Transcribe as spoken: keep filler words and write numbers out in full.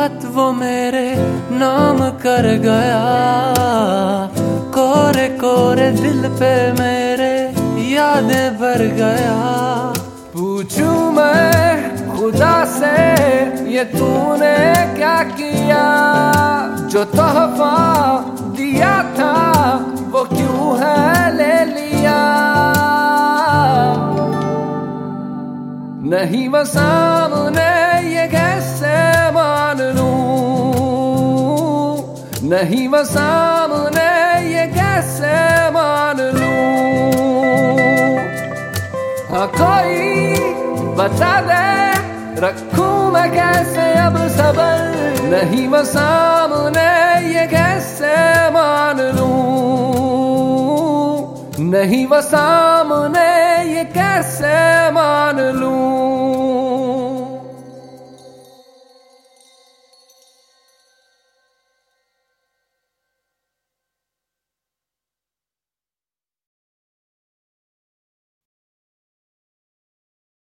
खत वो मेरे नाम कर गया, कोरे कोरे दिल पे मेरे यादें भर गया। पूछूं मैं खुदा से ये तूने क्या किया, जो तोहफा दिया था वो क्यों है ले लिया। नहीं वो सामने ये कैसे मान लूं, नहीं वो सामने ये कैसे मान लूं। हाँ कोई बता दे रखूं मैं कैसे अब सबर, नहीं वो सामने ये कैसे मान लूं, नहीं वो सामने ये कैसे मान लूं।